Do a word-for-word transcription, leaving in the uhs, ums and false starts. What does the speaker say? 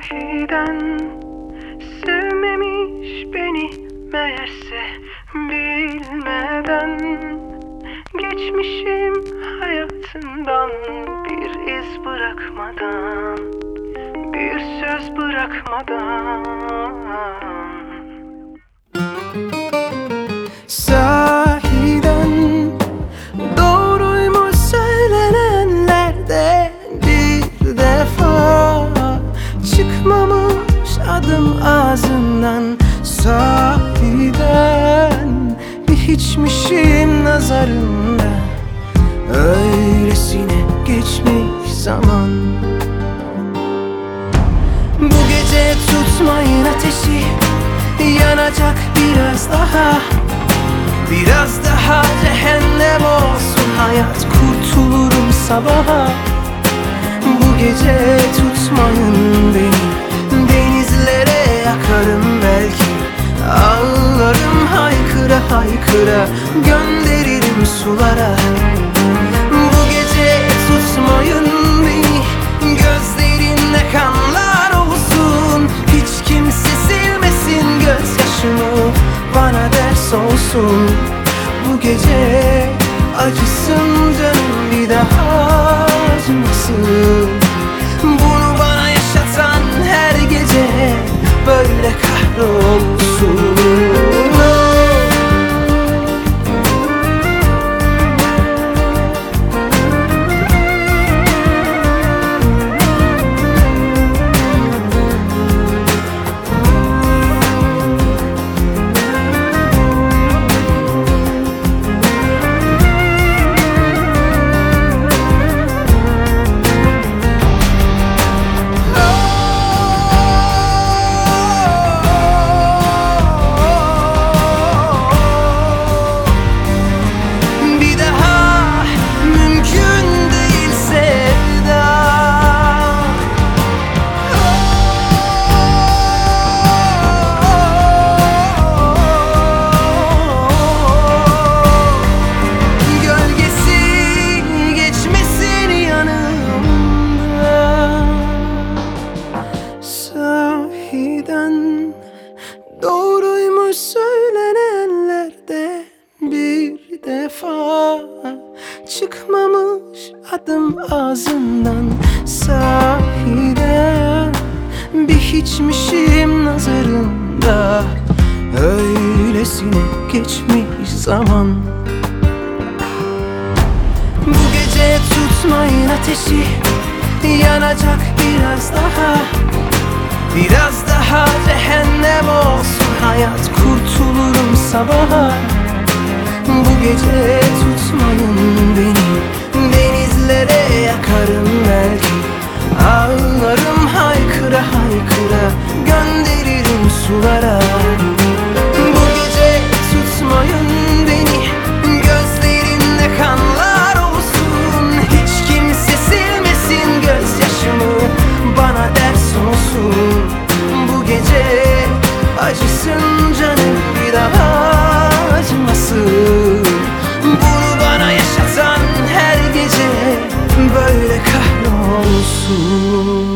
Sahiden sevmemiş beni meğerse, bilmeden geçmişim hayatından, bir iz bırakmadan, bir söz bırakmadan. Sahiden doğruymuş söylenenlerde, bir defa çıkmamış adım ağzından. Sahiden bir hiçmişim nazarında, öylesine geçmiş zaman. Bu gece tutmayın ateşi, yanacak biraz daha. Biraz daha cehennem olsun hayat, kurtulurum sabaha. Bu gece tutmayın beni, denizlere yakarım belki. Ağlarım haykıra haykıra, gönderirim sulara. Bu gece tutmayın beni, gözlerinde kanlar olsun. Hiç kimse silmesin gözyaşımı, bana ders olsun. Bu gece acısın canım, bir daha acımasın. Bunu bana yaşatan her gece böyle kahrolsun. Doğruymuş söylenenlerde, bir defa çıkmamış adım ağzından. Sahiden bir hiçmişim nazarında, öylesine geçmiş zaman. Bu gece tutmayın ateşi, yanacak biraz daha. Biraz daha cehennem olsun hayat, kurtulurum sabaha. Bu gece tutmayın beni, denizlere yakarım belki. Ağlarım haykıra haykıra, gönderirim sulara. Bu gece tutmayın beni, gözlerinde kanlar olsun. Hiç kimse silmesin gözyaşımı, bana ders olsun. Bu gece acısın canım, bir daha acımasın. Bunu bana yaşatan her gece böyle kahrolsun.